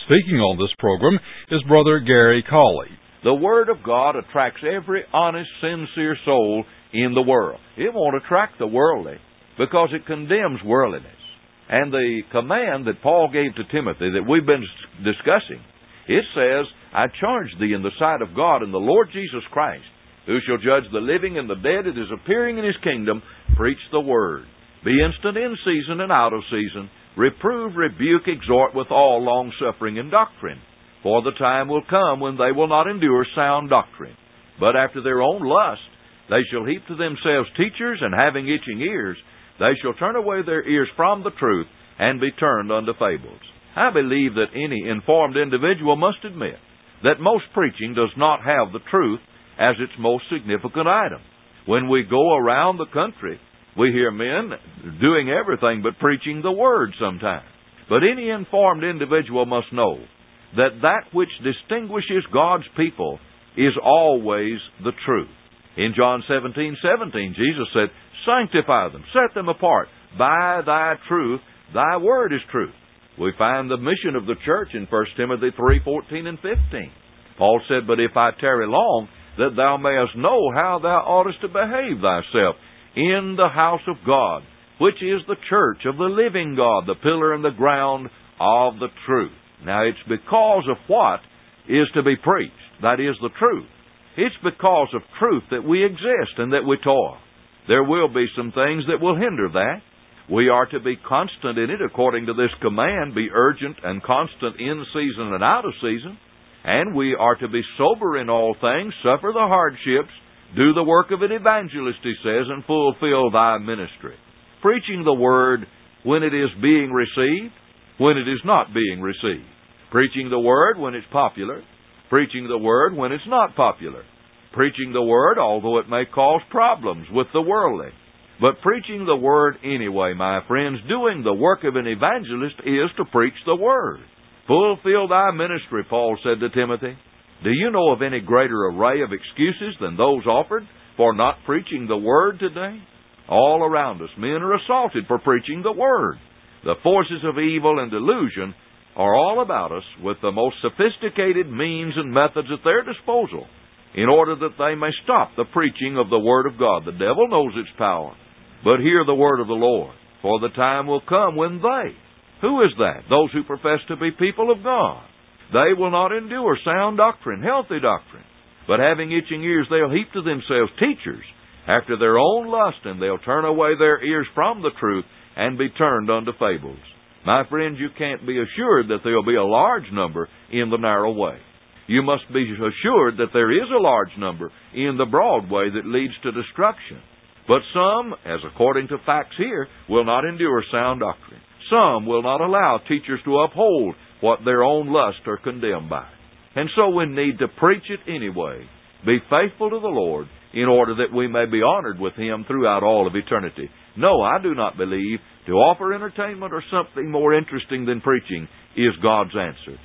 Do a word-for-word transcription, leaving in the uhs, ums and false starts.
Speaking on this program is Brother Gary Cawley. The Word of God attracts every honest, sincere soul in the world. It won't attract the worldly because it condemns worldliness. And the command that Paul gave to Timothy that we've been discussing, it says, I charge thee in the sight of God and the Lord Jesus Christ, who shall judge the living and the dead at his appearing in his kingdom, preach the Word. Be instant in season and out of season. Reprove, rebuke, exhort with all longsuffering and doctrine. For the time will come when they will not endure sound doctrine. But after their own lust, they shall heap to themselves teachers, and having itching ears, they shall turn away their ears from the truth, and be turned unto fables. I believe that any informed individual must admit that most preaching does not have the truth as its most significant item. When we go around the country, we hear men doing everything but preaching the Word sometimes. But any informed individual must know that that which distinguishes God's people is always the truth. In John seventeen seventeen, Jesus said, sanctify them, set them apart. By thy truth, thy word is truth. We find the mission of the church in First Timothy three fourteen and fifteen. Paul said, but if I tarry long, that thou mayest know how thou oughtest to behave thyself in the house of God, which is the church of the living God, the pillar and the ground of the truth. Now, it's because of what is to be preached, that is the truth. It's because of truth that we exist and that we toil. There will be some things that will hinder that. We are to be constant in it according to this command, be urgent and constant in season and out of season. And we are to be sober in all things, suffer the hardships, do the work of an evangelist, he says, and fulfill thy ministry. Preaching the Word when it is being received, when it is not being received. Preaching the Word when it's popular. Preaching the Word when it's not popular. Preaching the Word although it may cause problems with the worldly. But preaching the Word anyway, my friends, doing the work of an evangelist is to preach the Word. Fulfill thy ministry, Paul said to Timothy. Do you know of any greater array of excuses than those offered for not preaching the Word today? All around us, men are assaulted for preaching the Word. The forces of evil and delusion are all about us with the most sophisticated means and methods at their disposal in order that they may stop the preaching of the Word of God. The devil knows its power. But hear the word of the Lord, for the time will come when they, who is that? Those who profess to be people of God. They will not endure sound doctrine, healthy doctrine. But having itching ears, they'll heap to themselves teachers after their own lust, and they'll turn away their ears from the truth and be turned unto fables. My friends, you can't be assured that there'll be a large number in the narrow way. You must be assured that there is a large number in the broad way that leads to destruction. But some, as according to facts here, will not endure sound doctrine. Some will not allow teachers to uphold what their own lusts are condemned by. And so we need to preach it anyway. Be faithful to the Lord in order that we may be honored with Him throughout all of eternity. No, I do not believe to offer entertainment or something more interesting than preaching is God's answer.